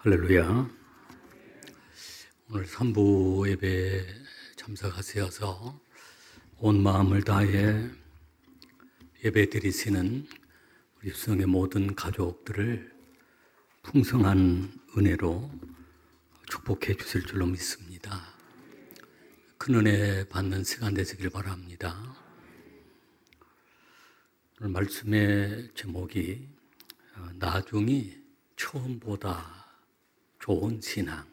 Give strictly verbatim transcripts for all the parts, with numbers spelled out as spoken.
할렐루야. 오늘 삼 부 예배에 참석하셔서 온 마음을 다해 예배 드리시는 우리 수성의 모든 가족들을 풍성한 은혜로 축복해 주실 줄로 믿습니다. 큰 은혜 받는 시간 되시길 바랍니다. 오늘 말씀의 제목이 나중이 처음보다 좋은 신앙.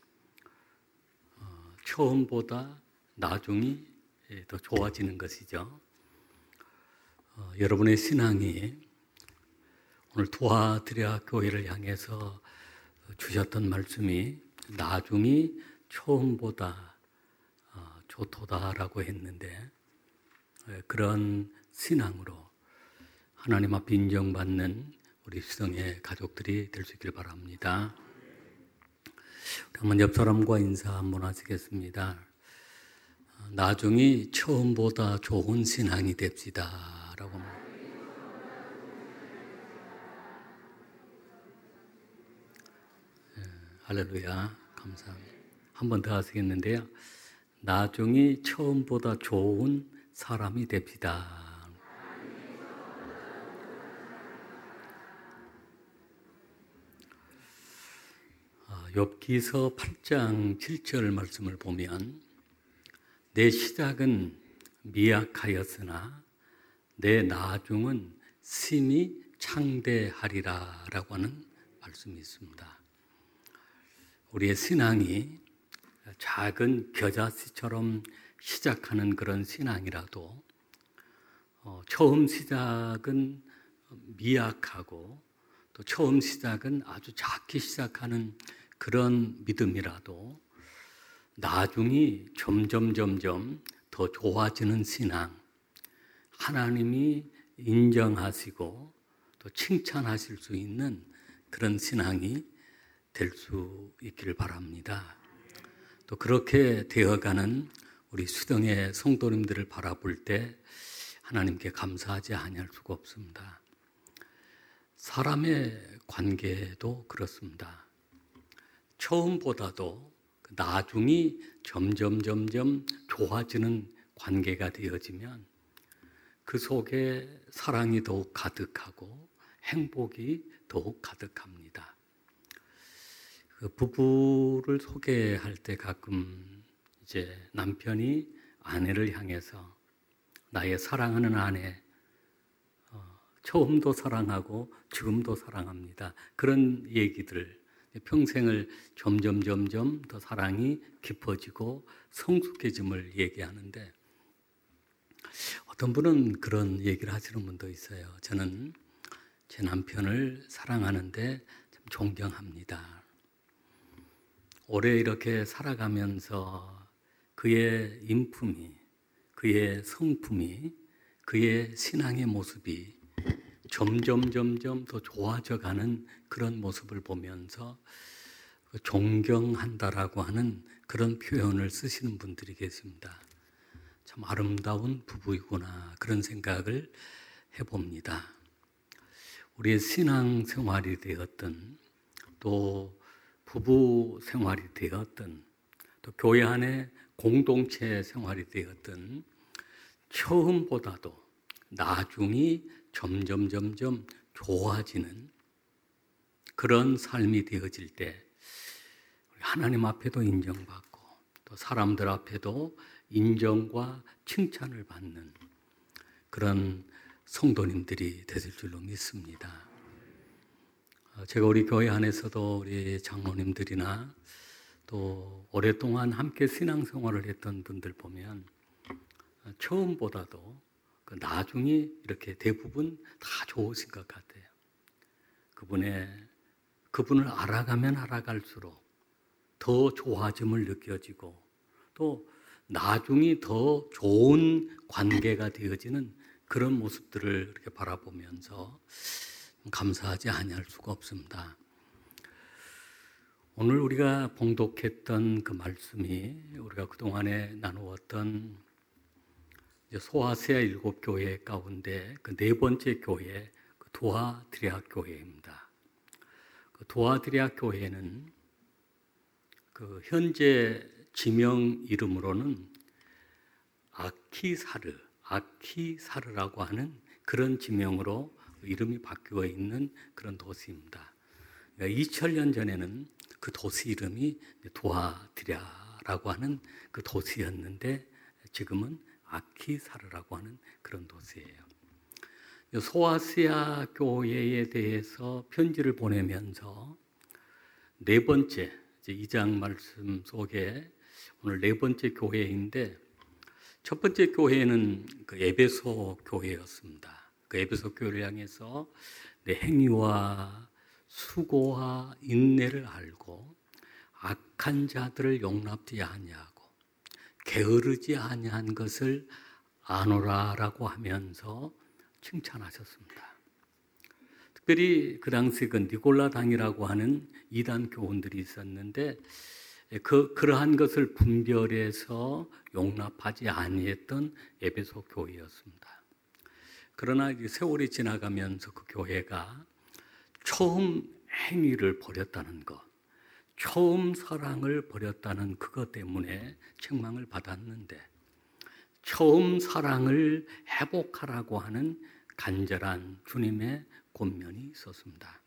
어, 처음보다 나중이 더 좋아지는 것이죠. 어, 여러분의 신앙이 오늘 두아드리아 교회를 향해서 주셨던 말씀이 나중이 처음보다 어, 좋도다라고 했는데, 그런 신앙으로 하나님 앞에 인정받는 우리 수성의 가족들이 될 수 있길 바랍니다. 한번 옆 사람과 인사 한번 하시겠습니다. 나중이 처음보다 좋은 신앙이 됩시다 라고. 네, 할렐루야. 감사합니다. 한 번 더 하시겠는데요. 나중이 처음보다 좋은 사람이 됩시다. 욥기서 팔 장 칠 절 말씀을 보면 내 시작은 미약하였으나 내 나중은 심히 창대하리라 라고 하는 말씀이 있습니다. 우리의 신앙이 작은 겨자씨처럼 시작하는 그런 신앙이라도 어, 처음 시작은 미약하고 또 처음 시작은 아주 작게 시작하는 그런 믿음이라도 나중이 점점 점점 더 좋아지는 신앙, 하나님이 인정하시고 또 칭찬하실 수 있는 그런 신앙이 될 수 있기를 바랍니다. 또 그렇게 되어가는 우리 수동의 성도님들을 바라볼 때 하나님께 감사하지 아니할 수가 없습니다. 사람의 관계도 그렇습니다. 처음보다도 나중이 점점 점점 좋아지는 관계가 되어지면 그 속에 사랑이 더욱 가득하고 행복이 더욱 가득합니다. 그 부부를 소개할 때 가끔 이제 남편이 아내를 향해서 나의 사랑하는 아내, 어, 처음도 사랑하고 지금도 사랑합니다. 그런 얘기들. 평생을 점점 점점 더 사랑이 깊어지고 성숙해짐을 얘기하는데, 어떤 분은 그런 얘기를 하시는 분도 있어요. 저는 제 남편을 사랑하는데 참 존경합니다. 오래 이렇게 살아가면서 그의 인품이, 그의 성품이, 그의 신앙의 모습이 점점 점점 더 좋아져가는 그런 모습을 보면서 존경한다라고 하는 그런 표현을 쓰시는 분들이 계십니다. 참 아름다운 부부이구나 그런 생각을 해봅니다. 우리의 신앙 생활이 되었든 또 부부 생활이 되었든 또 교회 안에 공동체 생활이 되었든 처음보다도 나중이 점점 점점 좋아지는 그런 삶이 되어질 때 하나님 앞에도 인정받고 또 사람들 앞에도 인정과 칭찬을 받는 그런 성도님들이 되실 줄로 믿습니다. 제가 우리 교회 안에서도 우리 장로님들이나 또 오랫동안 함께 신앙생활을 했던 분들 보면 처음보다도 그 나중이 이렇게 대부분 다 좋으신 것 같아요. 그분의, 그분을 알아가면 알아갈수록 더 좋아짐을 느껴지고 또 나중이 더 좋은 관계가 되어지는 그런 모습들을 이렇게 바라보면서 감사하지 아니할 수가 없습니다. 오늘 우리가 봉독했던 그 말씀이 우리가 그동안에 나누었던 소아시아 일곱 교회 가운데 그 네 번째 교회, 그 두아드리아 교회입니다. 그 도아드리아 교회는 그 현재 지명 이름으로는 아키사르, 아키사르라고 하는 그런 지명으로 이름이 바뀌어 있는 그런 도시입니다. 이천 년 전에는 그 도시 이름이 도아드리아라고 하는 그 도시였는데 지금은 아키사르라고 하는 그런 도시예요. 소아시아 교회에 대해서 편지를 보내면서 네 번째, 이 장 말씀 속에 오늘 네 번째 교회인데 첫 번째 교회는 그 에베소 교회였습니다. 그 에베소 교회를 향해서 내 행위와 수고와 인내를 알고 악한 자들을 용납지 아니하고 게으르지 아니한 것을 아노라라고 하면서 칭찬하셨습니다. 특별히 그 당시 그 니골라당이라고 하는 이단 교훈들이 있었는데 그 그러한 것을 분별해서 용납하지 아니했던 에베소 교회였습니다. 그러나 세월이 지나가면서 그 교회가 처음 행위를 버렸다는 것, 처음 사랑을 버렸다는 그것 때문에 책망을 받았는데 처음 사랑을 회복하라고 하는 간절한 주님의 권면이 있었습니다.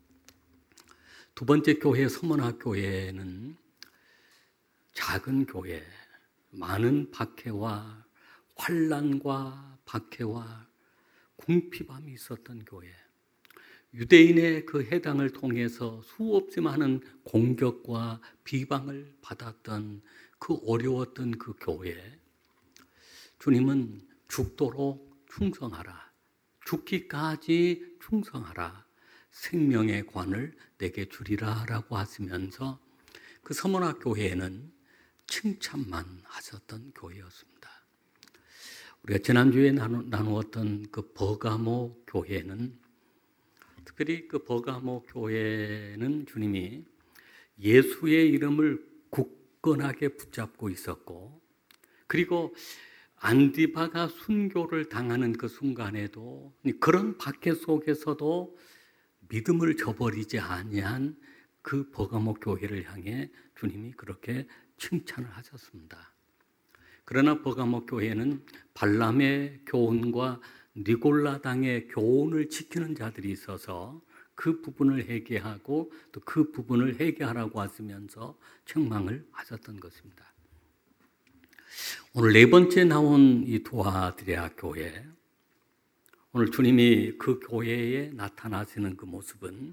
두 번째 교회 서문화 교회는 작은 교회, 많은 박해와 환난과 박해와 궁핍함이 있었던 교회, 유대인의 그 해당을 통해서 수없이 많은 공격과 비방을 받았던 그 어려웠던 그 교회, 주님은 죽도록 충성하라, 죽기까지 충성하라, 생명의 관을 내게 주리라 라고 하시면서 그 서문화 교회에는 칭찬만 하셨던 교회였습니다. 우리가 지난주에 나누, 나누었던 그 버가모 교회는 특별히 그 버가모 교회는 주님이 예수의 이름을 굳건하게 붙잡고 있었고 그리고 안디바가 순교를 당하는 그 순간에도 그런 박해 속에서도 믿음을 저버리지 아니한 그 버가모 교회를 향해 주님이 그렇게 칭찬을 하셨습니다. 그러나 버가모 교회는 발람의 교훈과 니골라당의 교훈을 지키는 자들이 있어서 그 부분을 회개하고 또 그 부분을 회개하라고 하시면서 책망을 하셨던 것입니다. 오늘 네 번째 나온 이 도아드리아 교회, 오늘 주님이 그 교회에 나타나시는 그 모습은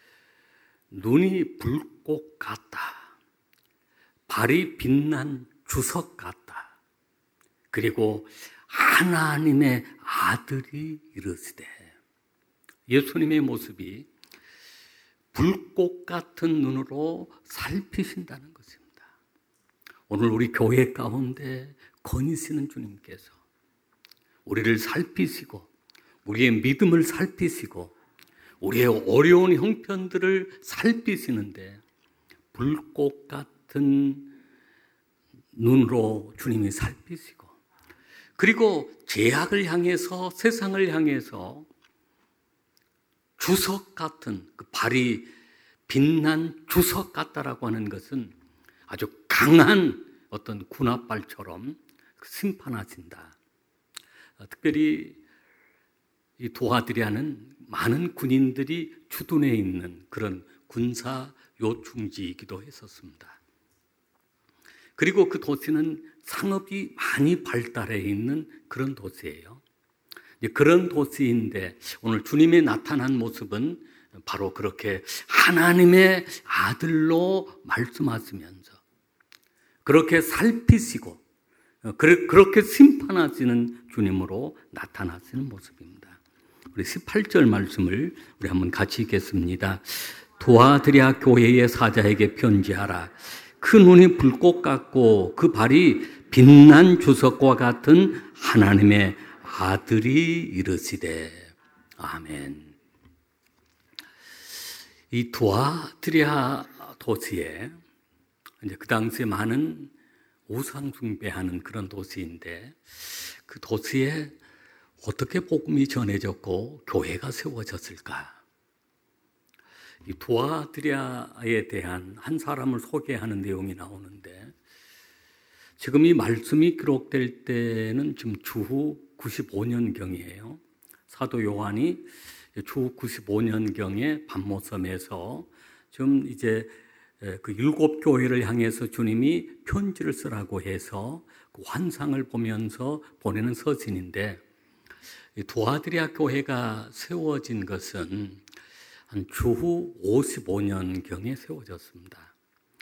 눈이 불꽃 같다, 발이 빛난 주석 같다, 그리고 하나님의 아들이 이르시되, 예수님의 모습이 불꽃 같은 눈으로 살피신다는 것입니다. 오늘 우리 교회 가운데 거니시는 주님께서 우리를 살피시고 우리의 믿음을 살피시고 우리의 어려운 형편들을 살피시는데 불꽃 같은 눈으로 주님이 살피시고 그리고 죄악을 향해서 세상을 향해서 주석 같은 그 발이 빛난 주석 같다라고 하는 것은 아주 강한 어떤 군합발처럼 심판하신다. 특별히 이 도아드리아는 많은 군인들이 주둔해 있는 그런 군사 요충지이기도 했었습니다. 그리고 그 도시는 상업이 많이 발달해 있는 그런 도시예요. 그런 도시인데 오늘 주님이 나타난 모습은 바로 그렇게 하나님의 아들로 말씀하시면서 그렇게 살피시고 그렇게 심판하시는 주님으로 나타나시는 모습입니다. 우리 십팔 절 말씀을 우리 한번 같이 읽겠습니다. 도아드리아 교회의 사자에게 편지하라. 그 눈이 불꽃 같고 그 발이 빛난 주석과 같은 하나님의 아들이 이르시되. 아멘. 이 도아드리아 도시에 이제 그 당시에 많은 우상 숭배하는 그런 도시인데 그 도시에 어떻게 복음이 전해졌고 교회가 세워졌을까? 이 두아드리아에 대한 한 사람을 소개하는 내용이 나오는데, 지금 이 말씀이 기록될 때는 지금 주후 구십오 년경이에요. 사도 요한이 주후 구십오 년경에 밤모섬에서 지금 이제 그 일곱 교회를 향해서 주님이 편지를 쓰라고 해서 그 환상을 보면서 보내는 서신인데, 두아드리아 교회가 세워진 것은 한 주후 오십오 년경에 세워졌습니다.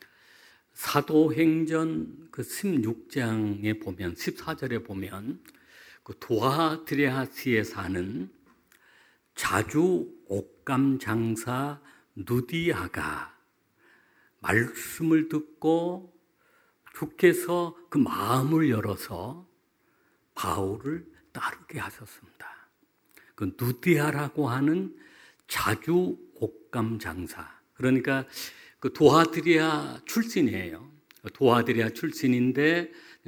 사도행전 그 십육 장에 보면, 십사 절에 보면 그 두아드리아시에 사는 자주 옥감 장사 누디아가 말씀을 듣고 주께서 그 마음을 열어서 바울을 따르게 하셨습니다. 그 누디아라고 하는 자주 옥감 장사, 그러니까 그 두아드리아 출신이에요. 두아드리아 출신인데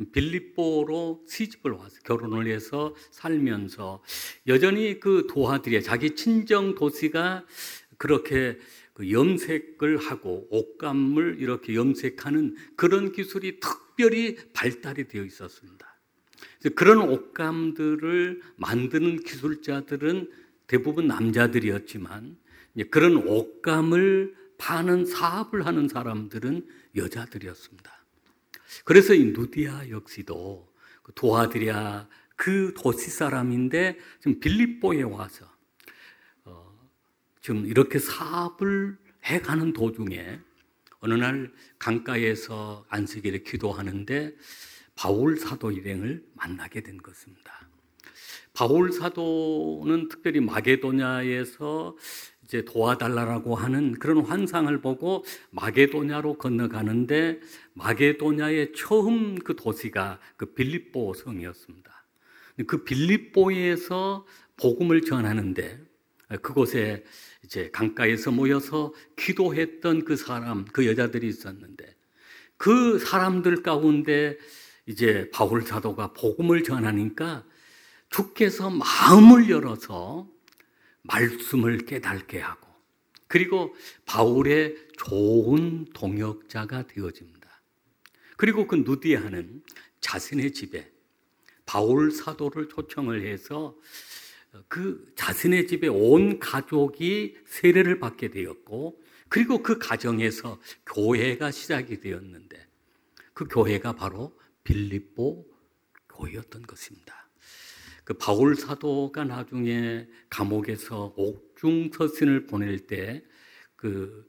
빌립보로 시집을 와서 결혼을 해서 살면서 여전히 그 두아드리아, 자기 친정 도시가 그렇게 그 염색을 하고 옷감을 이렇게 염색하는 그런 기술이 특별히 발달이 되어 있었습니다. 그런 옷감들을 만드는 기술자들은 대부분 남자들이었지만, 그런 옷감을 파는 사업을 하는 사람들은 여자들이었습니다. 그래서 이 누디아 역시도 두아드리아 그 도시 사람인데 지금 빌립보에 와서 어, 지금 이렇게 사업을 해가는 도중에 어느 날 강가에서 안식일에 기도하는데 바울 사도 일행을 만나게 된 것입니다. 바울 사도는 특별히 마게도냐에서 이제 도와달라고 하는 그런 환상을 보고 마게도냐로 건너가는데, 마게도냐의 처음 그 도시가 그 빌립보 성이었습니다. 그 빌립보에서 복음을 전하는데, 그곳에 이제 강가에서 모여서 기도했던 그 사람, 그 여자들이 있었는데, 그 사람들 가운데 이제 바울 사도가 복음을 전하니까 주께서 마음을 열어서 말씀을 깨닫게 하고, 그리고 바울의 좋은 동역자가 되어집니다. 그리고 그 누디아는 자신의 집에 바울 사도를 초청을 해서 그 자신의 집에 온 가족이 세례를 받게 되었고, 그리고 그 가정에서 교회가 시작이 되었는데, 그 교회가 바로 빌립보 교회였던 것입니다. 그 바울 사도가 나중에 감옥에서 옥중 서신을 보낼 때 그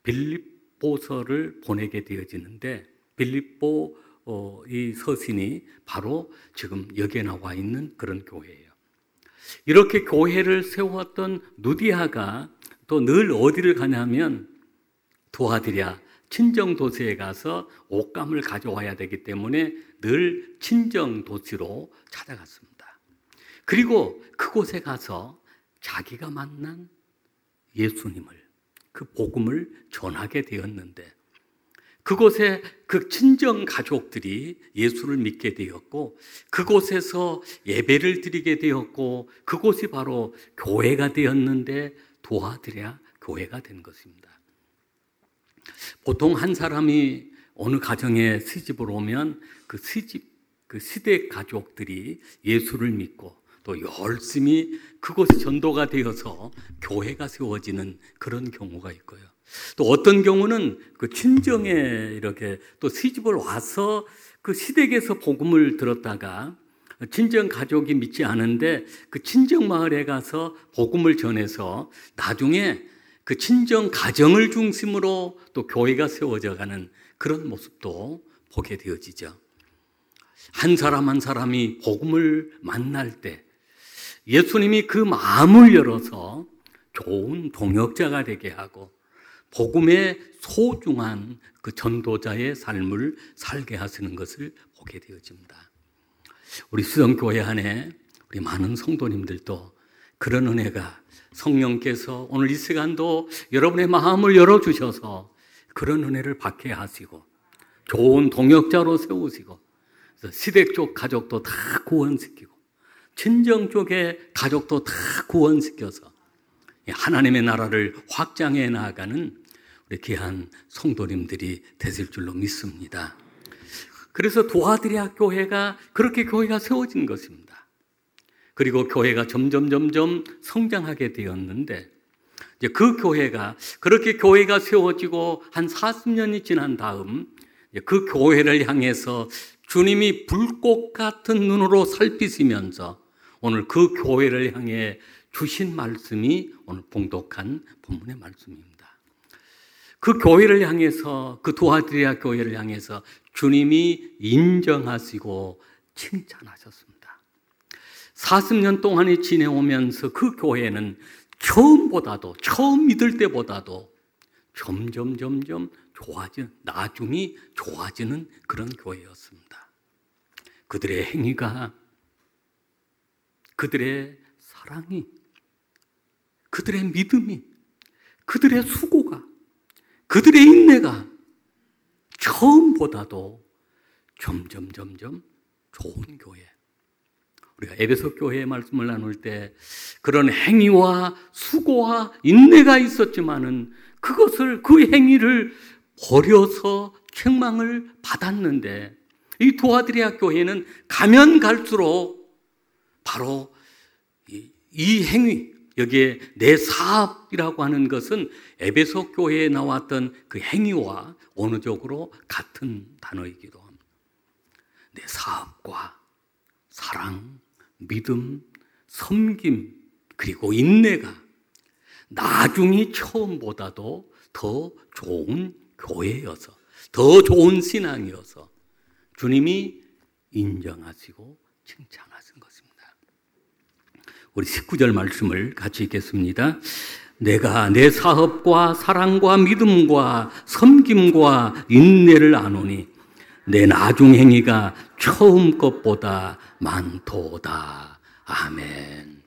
빌립보서를 보내게 되어지는데, 빌립보 어, 이 서신이 바로 지금 여기에 나와 있는 그런 교회예요. 이렇게 교회를 세웠던 누디아가 또 늘 어디를 가냐면 두아드리아 친정 도시에 가서 옷감을 가져와야 되기 때문에 늘 친정 도시로 찾아갔습니다. 그리고 그곳에 가서 자기가 만난 예수님을, 그 복음을 전하게 되었는데, 그곳에 그 친정 가족들이 예수를 믿게 되었고, 그곳에서 예배를 드리게 되었고, 그곳이 바로 교회가 되었는데 두아드리아 교회가 된 것입니다. 보통 한 사람이 어느 가정에 시집을 오면 그 시집, 그 시댁 가족들이 예수를 믿고 또 열심히 그곳이 전도가 되어서 교회가 세워지는 그런 경우가 있고요. 또 어떤 경우는 그 친정에 이렇게 또 시집을 와서 그 시댁에서 복음을 들었다가 친정 가족이 믿지 않은데 그 친정 마을에 가서 복음을 전해서 나중에 그 친정 가정을 중심으로 또 교회가 세워져 가는 그런 모습도 보게 되어지죠. 한 사람 한 사람이 복음을 만날 때 예수님이 그 마음을 열어서 좋은 동역자가 되게 하고 복음의 소중한 그 전도자의 삶을 살게 하시는 것을 보게 되어집니다. 우리 수정교회 안에 우리 많은 성도님들도 그런 은혜가 성령께서 오늘 이 시간도 여러분의 마음을 열어주셔서 그런 은혜를 받게 하시고 좋은 동역자로 세우시고 시댁 쪽 가족도 다 구원시키고 친정 쪽의 가족도 다 구원시켜서 하나님의 나라를 확장해 나가는 우리 귀한 성도님들이 되실 줄로 믿습니다. 그래서 도하드리아 교회가 그렇게 교회가 세워진 것입니다. 그리고 교회가 점점 점점 성장하게 되었는데, 이제 그 교회가 그렇게 교회가 세워지고 한 사십 년이 지난 다음 그 교회를 향해서 주님이 불꽃 같은 눈으로 살피시면서 오늘 그 교회를 향해 주신 말씀이 오늘 봉독한 본문의 말씀입니다. 그 교회를 향해서, 그 도하드리아 교회를 향해서 주님이 인정하시고 칭찬하셨습니다. 사십 년 동안이 지내오면서 그 교회는 처음보다도, 처음 믿을 때보다도 점점 점점 좋아지는, 나중이 좋아지는 그런 교회였습니다. 그들의 행위가, 그들의 사랑이, 그들의 믿음이, 그들의 수고가, 그들의 인내가 처음보다도 점점 점점 좋은 교회. 우리가 에베소 교회의 말씀을 나눌 때 그런 행위와 수고와 인내가 있었지만은 그것을, 그 행위를 버려서 책망을 받았는데, 이 도하드리아 교회는 가면 갈수록 바로 이, 이 행위, 여기에 내 사업이라고 하는 것은 에베소 교회에 나왔던 그 행위와 어느적으로 같은 단어이기도 합니다. 내 사업과 사랑, 믿음, 섬김, 그리고 인내가 나중에 처음보다도 더 좋은 교회여서, 더 좋은 신앙이어서 주님이 인정하시고 칭찬하신 것입니다. 우리 십구 절 말씀을 같이 읽겠습니다. 내가 내 사업과 사랑과 믿음과 섬김과 인내를 아노니 내 나중 행위가 처음 것보다 많도다. 아멘.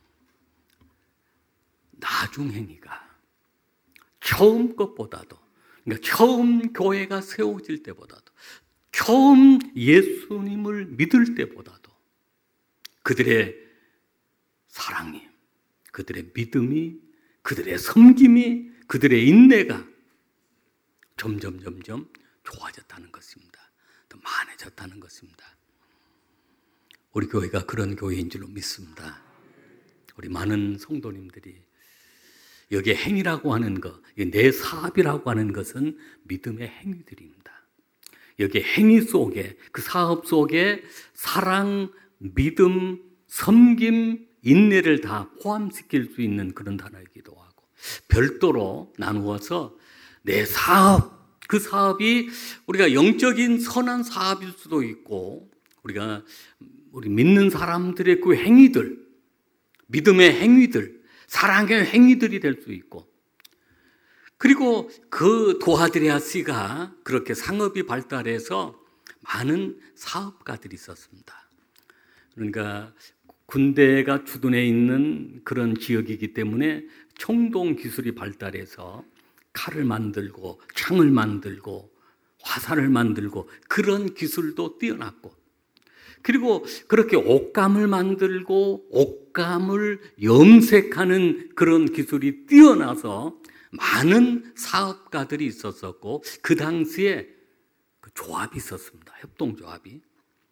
나중 행위가 처음 것보다도, 그러니까 처음 교회가 세워질 때보다도, 처음 예수님을 믿을 때보다도 그들의 사랑이, 그들의 믿음이, 그들의 섬김이, 그들의 인내가 점점 점점 좋아졌다는 것입니다. 더 많아졌다는 것입니다. 우리 교회가 그런 교회인 줄로 믿습니다. 우리 많은 성도님들이 여기에 행위라고 하는 것, 내 사업이라고 하는 것은 믿음의 행위들입니다. 여기에 행위 속에, 그 사업 속에 사랑, 믿음, 섬김, 인내를 다 포함시킬 수 있는 그런 단어이기도 하고, 별도로 나누어서 내 사업, 그 사업이 우리가 영적인 선한 사업일 수도 있고, 우리가 우리 믿는 사람들의 그 행위들, 믿음의 행위들, 사랑의 행위들이 될 수 있고, 그리고 그 도하드리아 씨가 그렇게 상업이 발달해서 많은 사업가들이 있었습니다. 그러니까 군대가 주둔해 있는 그런 지역이기 때문에 총동 기술이 발달해서 칼을 만들고 창을 만들고 화살을 만들고 그런 기술도 뛰어났고, 그리고 그렇게 옷감을 만들고 옷감을 염색하는 그런 기술이 뛰어나서 많은 사업가들이 있었었고, 그 당시에 그 조합이 있었습니다. 협동조합이.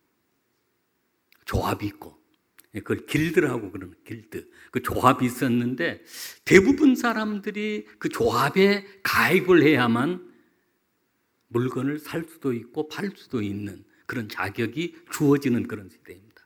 조합이 있고, 그걸 길드라고 그러는 길드. 그 조합이 있었는데 대부분 사람들이 그 조합에 가입을 해야만 물건을 살 수도 있고 팔 수도 있는 그런 자격이 주어지는 그런 시대입니다.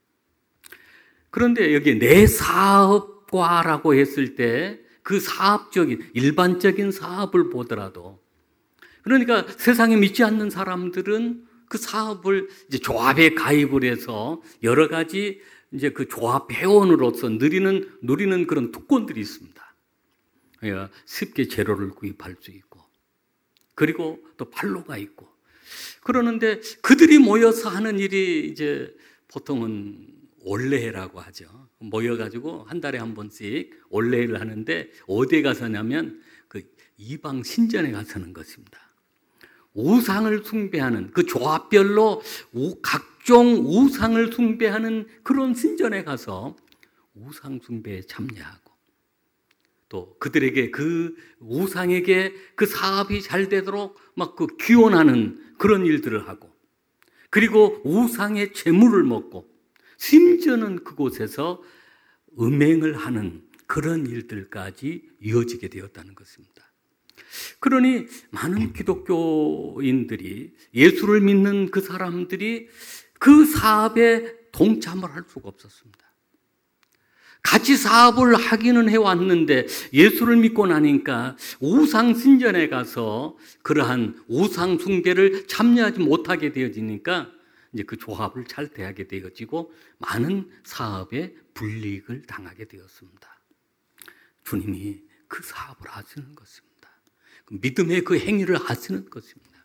그런데 여기 내 사업과라고 했을 때 그 사업적인, 일반적인 사업을 보더라도, 그러니까 세상에 믿지 않는 사람들은 그 사업을 이제 조합에 가입을 해서 여러 가지 이제 그 조합 회원으로서 누리는, 누리는 그런 특권들이 있습니다. 그러니까 쉽게 재료를 구입할 수 있고, 그리고 또 판로가 있고, 그러는데 그들이 모여서 하는 일이 이제 보통은 올레라고 하죠. 모여가지고 한 달에 한 번씩 올레를 하는데 어디에 가서냐면 그 이방 신전에 가서는 것입니다. 우상을 숭배하는 그 조합별로 각종 우상을 숭배하는 그런 신전에 가서 우상 숭배에 참여하고, 또 그들에게 그 우상에게 그 사업이 잘 되도록 막 그 기원하는 그런 일들을 하고, 그리고 우상의 재물을 먹고, 심지어는 그곳에서 음행을 하는 그런 일들까지 이어지게 되었다는 것입니다. 그러니 많은 기독교인들이, 예수를 믿는 그 사람들이 그 사업에 동참을 할 수가 없었습니다. 같이 사업을 하기는 해왔는데 예수를 믿고 나니까 우상 신전에 가서 그러한 우상 숭배를 참여하지 못하게 되어지니까 이제 그 조합을 탈퇴하게 되어지고 많은 사업에 불이익을 당하게 되었습니다. 주님이 그 사업을 하시는 것입니다. 믿음의 그 행위를 하시는 것입니다.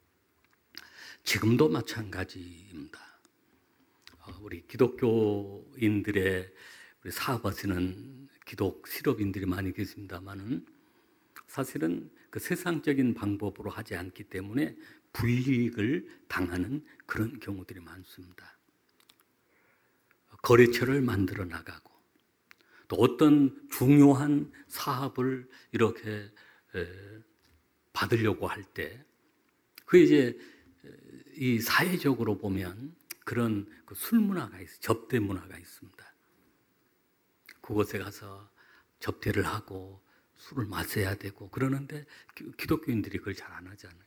지금도 마찬가지입니다. 우리 기독교인들의 우리 사업하시는 기독 실업인들이 많이 계십니다만은 사실은 그 세상적인 방법으로 하지 않기 때문에 불이익을 당하는 그런 경우들이 많습니다. 거래처를 만들어 나가고, 또 어떤 중요한 사업을 이렇게 받으려고 할 때, 그 이제 이 사회적으로 보면 그런 그 술 문화가 있어요. 접대 문화가 있습니다. 그곳에 가서 접대를 하고 술을 마셔야 되고 그러는데 기독교인들이 그걸 잘 안 하잖아요.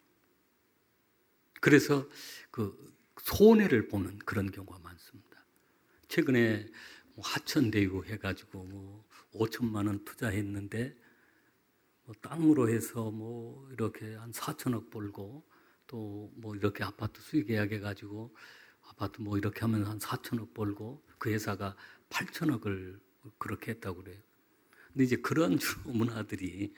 그래서 그 손해를 보는 그런 경우가 많습니다. 최근에 뭐 하천대유 해가지고 뭐 오천만 원 투자했는데 뭐 땅으로 해서 뭐 이렇게 한 사천억 벌고, 또 뭐 이렇게 아파트 수익 계약해가지고 아파트 뭐 이렇게 하면 한 사천억 벌고, 그 회사가 팔천억을 그렇게 했다고 그래요. 근데 이제 그런 주로 문화들이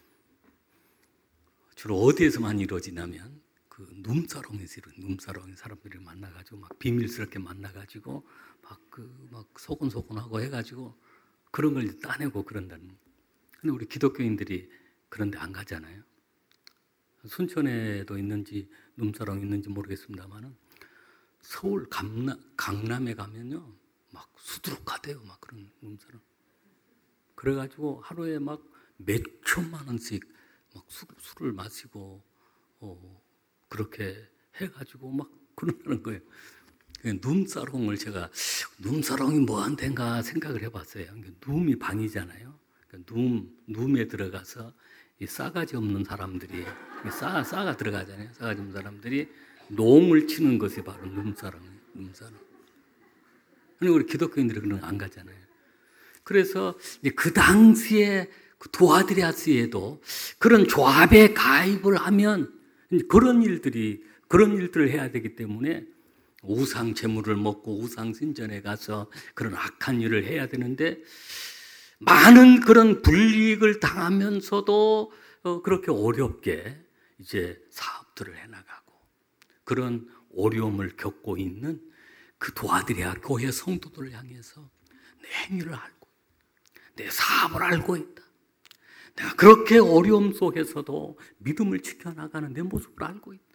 주로 어디에서 많이 이루어지냐면 그 룸사롱에서 이루어진, 룸사롱에 사람들을 만나가지고 막 비밀스럽게 만나가지고 막 그 막 소곤소곤하고 해가지고 그런 걸 따내고 그런다는. 근데 우리 기독교인들이 그런데 안 가잖아요. 순천에도 있는지 룸사롱 있는지 모르겠습니다만은 서울 강남, 강남에 가면요 막 수두룩하대요. 막 그런 룸사롱. 그래가지고 하루에 막 몇 천만 원씩 막 술, 술을 마시고 어, 그렇게 해가지고 막 그러는 거예요. 룸사롱을 제가 룸사롱이 뭐한텐가 생각을 해봤어요. 룸이 방이잖아요. 룸, 룸에 들어가서 이 싸가지 없는 사람들이 싸, 싸가 들어가잖아요. 싸가지 없는 사람들이 농을 치는 것이 바로 룸사롱이에요. 룸사롱. 아니 우리 기독교인들이 그런 거 안 가잖아요. 그래서 이제 그 당시에 그 두아드리아스에도 그런 조합에 가입을 하면 그런 일들이 그런 일들을 해야 되기 때문에 우상 재물을 먹고 우상 신전에 가서 그런 악한 일을 해야 되는데, 많은 그런 불이익을 당하면서도 그렇게 어렵게 이제 사업들을 해나가고 그런 어려움을 겪고 있는 그 두아드리아 교회 성도들을 향해서 내 행위를 알고, 내 사업을 알고 있다. 내가 그렇게 어려움 속에서도 믿음을 지켜나가는 내 모습을 알고 있다.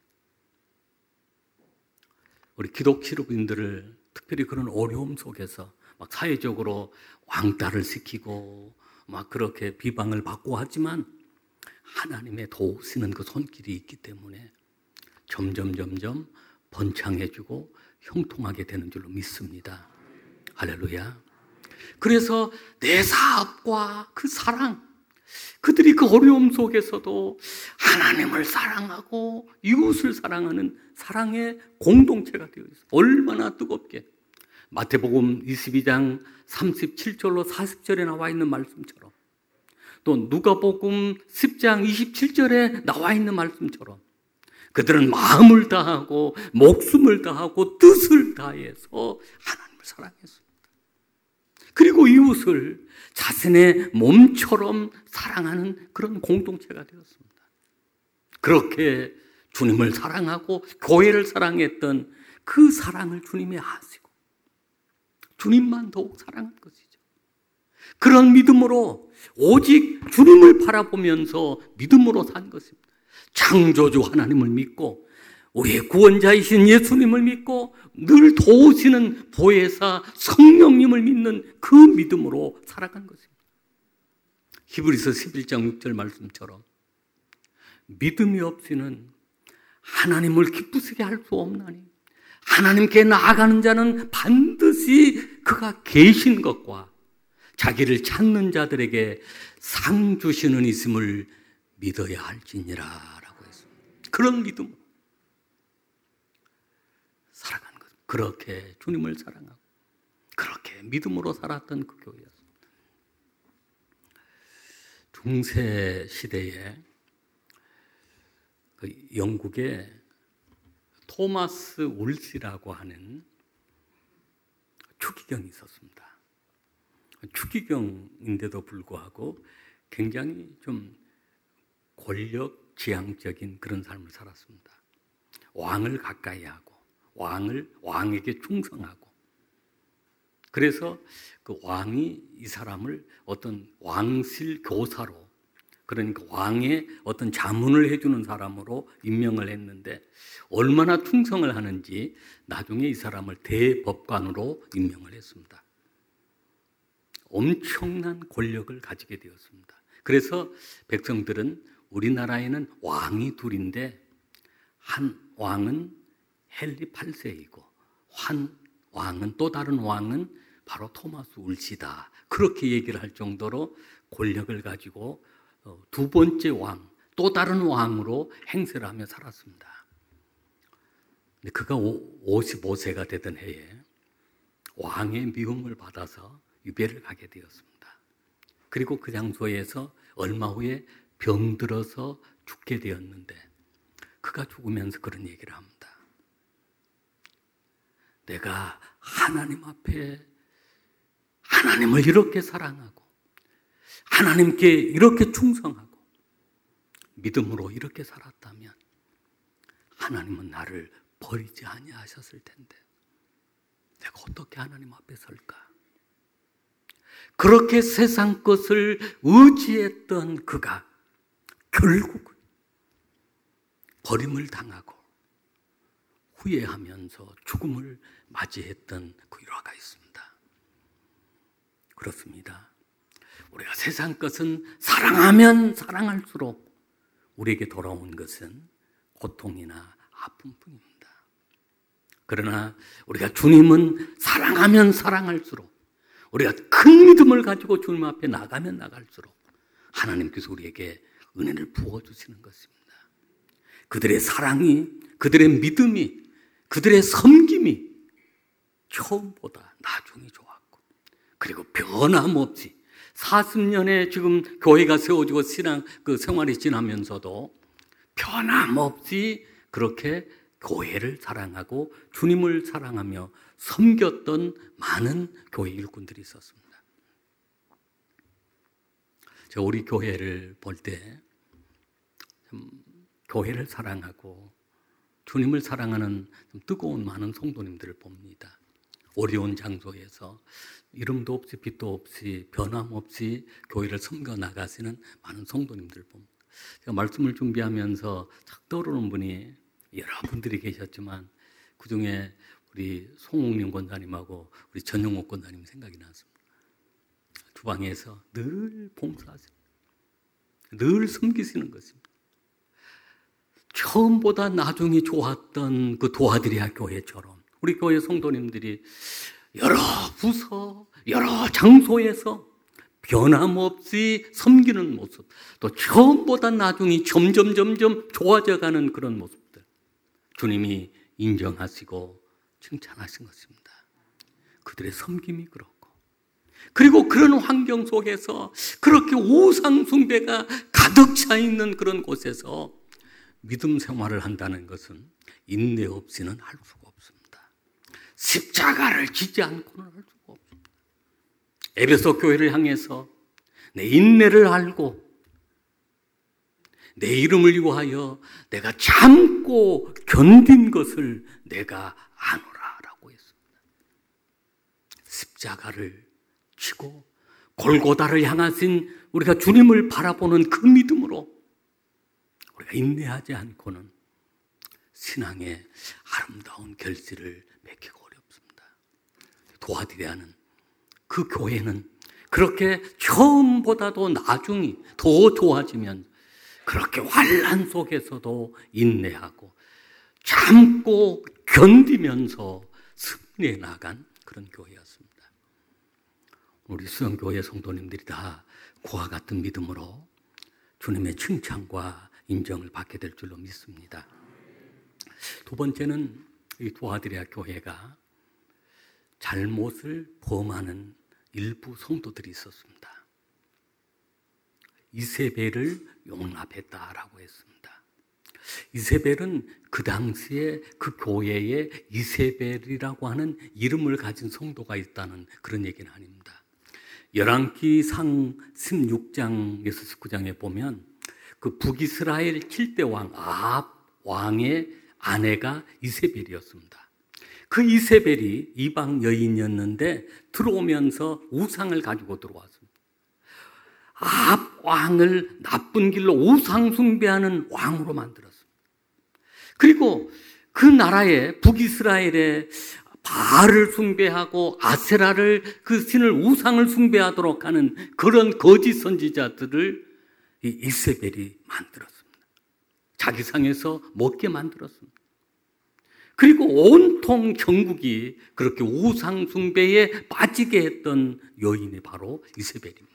우리 기독 기독인들을 특별히 그런 어려움 속에서 막 사회적으로 왕따를 시키고 막 그렇게 비방을 받고 하지만 하나님의 도우시는 그 손길이 있기 때문에 점점 점점 번창해지고 형통하게 되는 줄로 믿습니다. 할렐루야. 그래서 내 사업과 그 사랑, 그들이 그 어려움 속에서도 하나님을 사랑하고 이웃을 사랑하는 사랑의 공동체가 되어 있어요. 얼마나 뜨겁게. 마태복음 이십이 장 삼십칠 절로 사십 절에 나와 있는 말씀처럼, 또 누가복음 십 장 이십칠 절에 나와 있는 말씀처럼 그들은 마음을 다하고 목숨을 다하고 뜻을 다해서 하나님을 사랑했습니다. 그리고 이웃을 자신의 몸처럼 사랑하는 그런 공동체가 되었습니다. 그렇게 주님을 사랑하고 교회를 사랑했던 그 사랑을 주님이 아시고 주님만 더욱 사랑한 것이죠. 그런 믿음으로 오직 주님을 바라보면서 믿음으로 산 것입니다. 창조주 하나님을 믿고 우리의 구원자이신 예수님을 믿고 늘 도우시는 보혜사 성령님을 믿는 그 믿음으로 살아간 것입니다. 히브리서 십일 장 육 절 말씀처럼 믿음이 없이는 하나님을 기쁘시게 할 수 없나니 하나님께 나아가는 자는 반드시 그가 계신 것과 자기를 찾는 자들에게 상 주시는 있음을 믿어야 할지니라 라고 했습니다. 그런 믿음 살아가는 것. 그렇게 주님을 사랑하고 그렇게 믿음으로 살았던 그 교회였습니다. 중세 시대에 그 영국의 토마스 울시라고 하는 추기경이 있었습니다. 추기경인데도 불구하고 굉장히 좀 권력 지향적인 그런 삶을 살았습니다. 왕을 가까이 하고 왕을 왕에게 충성하고, 그래서 그 왕이 이 사람을 어떤 왕실 교사로, 그러니까 왕의 어떤 자문을 해주는 사람으로 임명을 했는데 얼마나 충성을 하는지 나중에 이 사람을 대법관으로 임명을 했습니다. 엄청난 권력을 가지게 되었습니다. 그래서 백성들은 우리나라에는 왕이 둘인데 한 왕은 헨리 팔 세이고 한 왕은, 또 다른 왕은 바로 토마스 울시다, 그렇게 얘기를 할 정도로 권력을 가지고 두 번째 왕, 또 다른 왕으로 행세를 하며 살았습니다. 근데 그가 오십오 세가 되던 해에 왕의 미움을 받아서 유배를 가게 되었습니다. 그리고 그 장소에서 얼마 후에 병들어서 죽게 되었는데 그가 죽으면서 그런 얘기를 합니다. 내가 하나님 앞에 하나님을 이렇게 사랑하고 하나님께 이렇게 충성하고 믿음으로 이렇게 살았다면 하나님은 나를 버리지 아니하셨을 텐데 내가 어떻게 하나님 앞에 설까? 그렇게 세상 것을 의지했던 그가 결국은 버림을 당하고 후회하면서 죽음을 맞이했던 그 일화가 있습니다. 그렇습니다. 우리가 세상 것은 사랑하면 사랑할수록 우리에게 돌아온 것은 고통이나 아픔뿐입니다. 그러나 우리가 주님은 사랑하면 사랑할수록, 우리가 큰 믿음을 가지고 주님 앞에 나가면 나갈수록 하나님께서 우리에게 은혜를 부어주시는 것입니다. 그들의 사랑이, 그들의 믿음이, 그들의 섬김이 처음보다 나중이 좋았고, 그리고 변함없이 사십 년의 지금 교회가 세워지고 신앙 그 생활이 지나면서도 변함없이 그렇게 교회를 사랑하고 주님을 사랑하며 섬겼던 많은 교회 일꾼들이 있었습니다. 제가 우리 교회를 볼 때 교회를 사랑하고 주님을 사랑하는 좀 뜨거운 많은 성도님들을 봅니다. 어려운 장소에서 이름도 없이 빛도 없이 변함없이 교회를 섬겨 나가시는 많은 성도님들을 봅니다. 제가 말씀을 준비하면서 착 떠오르는 분이 여러분들이 계셨지만 그중에 우리 송옥림 권사님하고 우리 전영옥 권사님 생각이 났습니다. 주방에서 늘 봉사하시는, 늘 섬기시는 것입니다. 처음보다 나중이 좋았던 그 도아드리아 교회처럼 우리 교회 성도님들이 여러 부서, 여러 장소에서 변함없이 섬기는 모습, 또 처음보다 나중이 점점 점점 좋아져가는 그런 모습들, 주님이 인정하시고 칭찬하신 것입니다. 그들의 섬김이 그렇고, 그리고 그런 환경 속에서 그렇게 우상 숭배가 가득 차 있는 그런 곳에서 믿음 생활을 한다는 것은 인내 없이는 할 수가 없습니다. 십자가를 지지 않고는 할 수가 없습니다. 에베소 교회를 향해서 내 인내를 알고 내 이름을 위하여 내가 참고 견딘 것을 내가 아노라 라고 했습니다. 십자가를 지고 골고다를 향하신 우리가 주님을 바라보는 그 믿음으로 우리가 인내하지 않고는 신앙의 아름다운 결실을 맺기가 어렵습니다. 도아드리아는, 그 교회는 그렇게 처음보다도 나중이 더 좋아지면 그렇게 환난 속에서도 인내하고 참고 견디면서 승리해 나간 그런 교회였습니다. 우리 수영교회 성도님들이 다 그와 같은 믿음으로 주님의 칭찬과 인정을 받게 될 줄로 믿습니다. 두 번째는 이 도아드리아 교회가 잘못을 범하는 일부 성도들이 있었습니다. 이세벨을 용납했다라고 했습니다. 이세벨은 그 당시에 그 교회에 이세벨이라고 하는 이름을 가진 성도가 있다는 그런 얘기는 아닙니다. 열왕기상 십육 장에서 십구 장에 보면 그 북이스라엘 칠 대 왕 아합 왕의 아내가 이세벨이었습니다. 그 이세벨이 이방 여인이었는데 들어오면서 우상을 가지고 들어왔습니다. 아합 왕을 나쁜 길로 우상 숭배하는 왕으로 만들었습니다. 그리고 그 나라에 북이스라엘에 바알을 숭배하고 아세라를 그 신을 우상을 숭배하도록 하는 그런 거짓 선지자들을 이 이세벨이 만들었습니다. 자기 상에서 먹게 만들었습니다. 그리고 온통 전국이 그렇게 우상 숭배에 빠지게 했던 여인이 바로 이세벨입니다.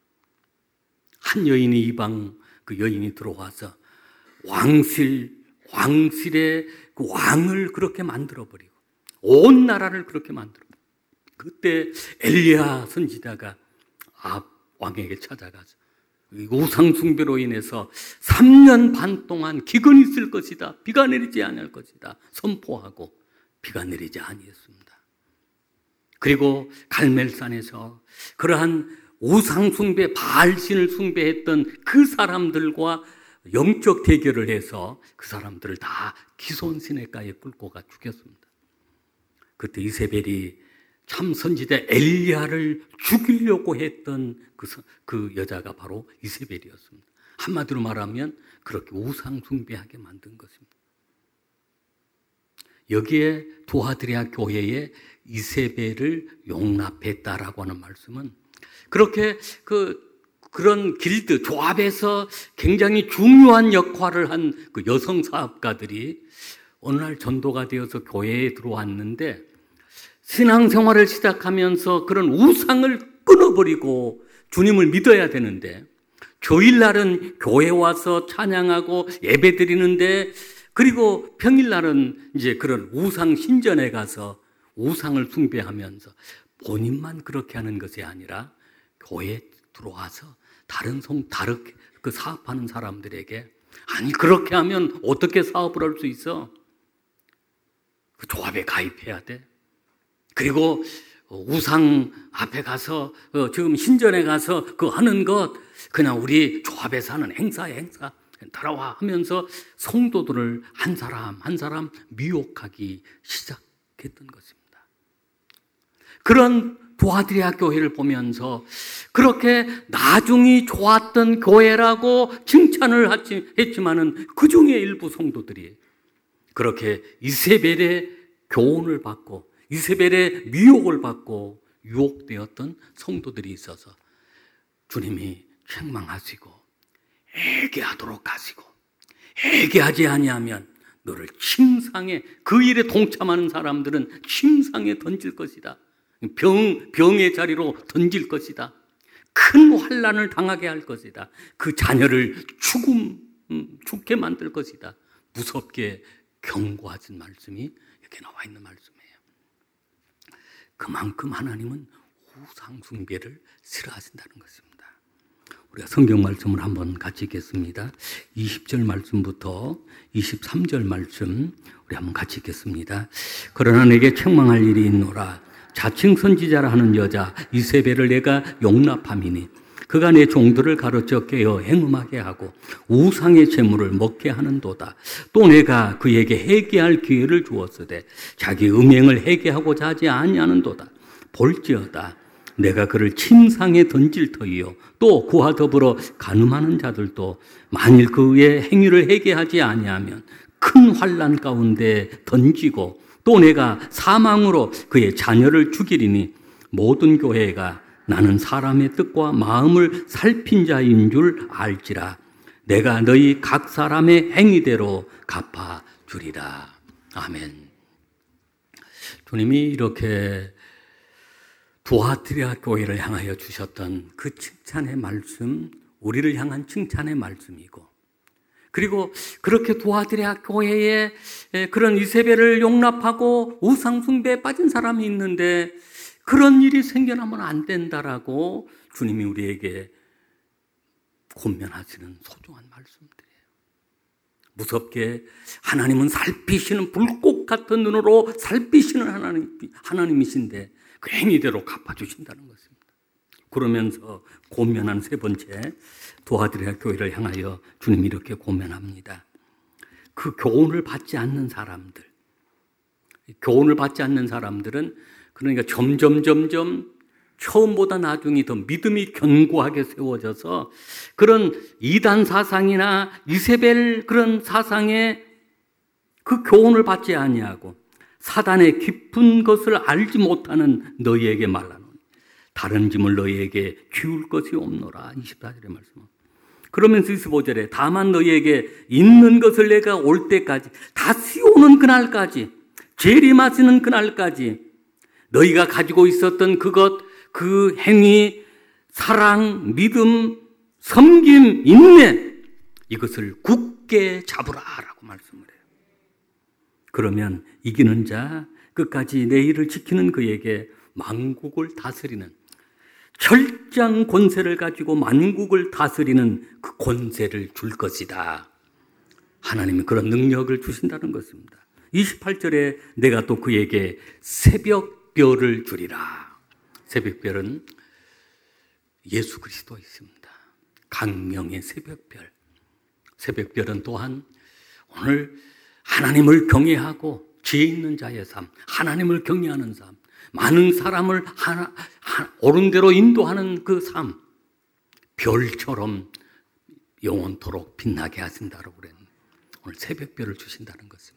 한 여인이 이방 그 여인이 들어와서 왕실 왕실의 그 왕을 그렇게 만들어버리고 온 나라를 그렇게 만들어버리고 그때 엘리야 선지자가 아합 왕에게 찾아가서 우상 숭배로 인해서 삼 년 반 동안 기근이 있을 것이다. 비가 내리지 않을 것이다. 선포하고 비가 내리지 아니했습니다. 그리고 갈멜산에서 그러한 우상 숭배, 바알신을 숭배했던 그 사람들과 영적 대결을 해서 그 사람들을 다 기손 시내가에 끌고 가 죽였습니다. 그때 이세벨이 참 선지자 엘리야를 죽이려고 했던 그, 그 여자가 바로 이세벨이었습니다. 한마디로 말하면 그렇게 우상 숭배하게 만든 것입니다. 여기에 도아드리아 교회에 이세벨을 용납했다라고 하는 말씀은 그렇게 그 그런 길드 조합에서 굉장히 중요한 역할을 한 그 여성 사업가들이 어느 날 전도가 되어서 교회에 들어왔는데 신앙생활을 시작하면서 그런 우상을 끊어버리고 주님을 믿어야 되는데 주일날은 교회 와서 찬양하고 예배드리는데 그리고 평일날은 이제 그런 우상 신전에 가서 우상을 숭배하면서 본인만 그렇게 하는 것이 아니라 교회에 들어와서 다른 성, 다르게 그 사업하는 사람들에게 아니 그렇게 하면 어떻게 사업을 할 수 있어? 그 조합에 가입해야 돼. 그리고 우상 앞에 가서 지금 신전에 가서 그 하는 것 그냥 우리 조합에서 하는 행사야 행사 따라와 하면서 성도들을 한 사람 한 사람 미혹하기 시작했던 것입니다. 그런 도아드리아 교회를 보면서 그렇게 나중이 좋았던 교회라고 칭찬을 했지만은 그 중에 일부 성도들이 그렇게 이세벨의 교훈을 받고 이세벨의 미혹을 받고 유혹되었던 성도들이 있어서 주님이 책망하시고 회개하도록 하시고 회개하지 아니하면 너를 침상에 그 일에 동참하는 사람들은 침상에 던질 것이다. 병, 병의 자리로 던질 것이다. 큰 환난을 당하게 할 것이다. 그 자녀를 죽음, 죽게 만들 것이다. 무섭게 경고하신 말씀이 이렇게 나와 있는 말씀이에요. 그만큼 하나님은 우상 숭배를 싫어하신다는 것입니다. 우리가 성경 말씀을 한번 같이 읽겠습니다. 이십 절 말씀부터 이십삼 절 말씀 우리 한번 같이 읽겠습니다. 그러나 내게 책망할 일이 있노라. 자칭 선지자라 하는 여자 이세벨을 내가 용납함이니 그가 내 종들을 가르쳐 깨어 행음하게 하고 우상의 재물을 먹게 하는도다. 또 내가 그에게 회개할 기회를 주었으되 자기 음행을 회개하고자 하지 아니하는도다. 볼지어다 내가 그를 침상에 던질 터이요 또 그와 더불어 간음하는 자들도 만일 그의 행위를 회개하지 아니하면 큰 환난 가운데 던지고 또 내가 사망으로 그의 자녀를 죽이리니 모든 교회가 나는 사람의 뜻과 마음을 살핀 자인 줄 알지라. 내가 너희 각 사람의 행위대로 갚아주리라. 아멘. 주님이 이렇게 두아드리아 교회를 향하여 주셨던 그 칭찬의 말씀, 우리를 향한 칭찬의 말씀이고, 그리고 그렇게 두아드리아 교회에 그런 이세벨을 용납하고 우상숭배에 빠진 사람이 있는데 그런 일이 생겨나면 안 된다라고 주님이 우리에게 권면하시는 소중한 말씀들이에요. 무섭게 하나님은 살피시는 불꽃 같은 눈으로 살피시는 하나님, 하나님이신데 그 행위대로 갚아주신다는 것입니다. 그러면서 권면한 세 번째, 두아드리아 교회를 향하여 주님이 이렇게 권면합니다. 그 교훈을 받지 않는 사람들, 교훈을 받지 않는 사람들은 그러니까 점점 점점 처음보다 나중에 더 믿음이 견고하게 세워져서 그런 이단 사상이나 이세벨 그런 사상에 그 교훈을 받지 아니하고 사단의 깊은 것을 알지 못하는 너희에게 말하노니 다른 짐을 너희에게 지울 것이 없노라. 이십사 절의 말씀. 그러면서 이십오 절에 다만 너희에게 있는 것을 내가 올 때까지, 다시 오는 그날까지, 재림하시는 그날까지 너희가 가지고 있었던 그것, 그 행위, 사랑, 믿음, 섬김, 인내, 이것을 굳게 잡으라라고 말씀을 해요. 그러면 이기는 자, 끝까지 내 일을 지키는 그에게 만국을 다스리는, 철장 권세를 가지고 만국을 다스리는 그 권세를 줄 것이다. 하나님이 그런 능력을 주신다는 것입니다. 이십팔 절에 내가 또 그에게 새벽별을 주리라. 새벽별은 예수 그리스도 있습니다. 강명의 새벽별. 새벽별은 또한 오늘 하나님을 경외하고 지혜 있는 자의 삶, 하나님을 경외하는 삶, 많은 사람을 하나, 하, 옳은 대로 인도하는 그 삶, 별처럼 영원토록 빛나게 하신다고 그랬는데 오늘 새벽별을 주신다는 것입니다.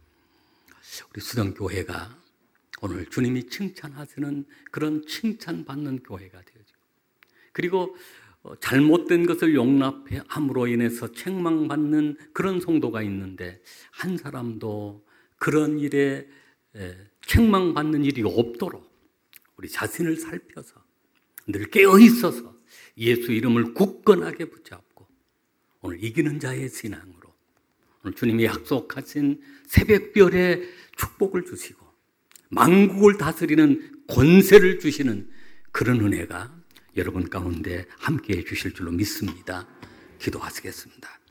우리 수정교회가 오늘 주님이 칭찬하시는 그런 칭찬받는 교회가 되어지고, 그리고 잘못된 것을 용납함으로 인해서 책망받는 그런 성도가 있는데 한 사람도 그런 일에 책망받는 일이 없도록 우리 자신을 살펴서 늘 깨어있어서 예수 이름을 굳건하게 붙잡고 오늘 이기는 자의 신앙으로 오늘 주님이 약속하신 새벽별의 축복을 주시고 만국을 다스리는 권세를 주시는 그런 은혜가 여러분 가운데 함께해 주실 줄로 믿습니다. 기도하시겠습니다.